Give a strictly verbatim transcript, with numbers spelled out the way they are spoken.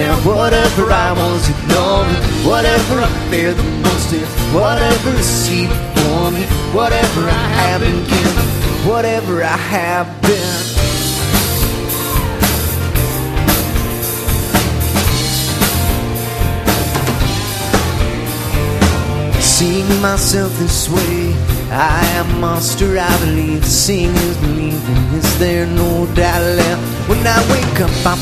down. Whatever I was ignoring, whatever I feared the most, if whatever is seen for me, whatever I have been given, whatever I have been. Seeing myself this way, I am a monster, I believe. Seeing is believing, is there no doubt left? When I wake up, I